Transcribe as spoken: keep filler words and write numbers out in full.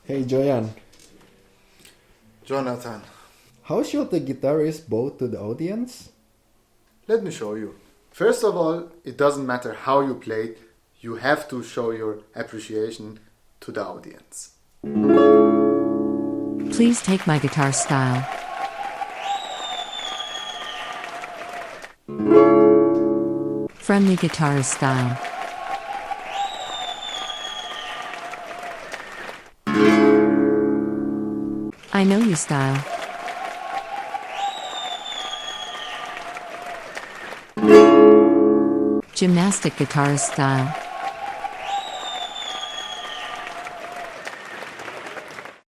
Hey Joyan, Jonathan, how should the guitarist bow to the audience? let me show you. First of all, it doesn't matter how you play, you have to show your appreciation to the audience. Please take my guitar style. Friendly guitarist style. I know you style. Gymnastic guitarist style.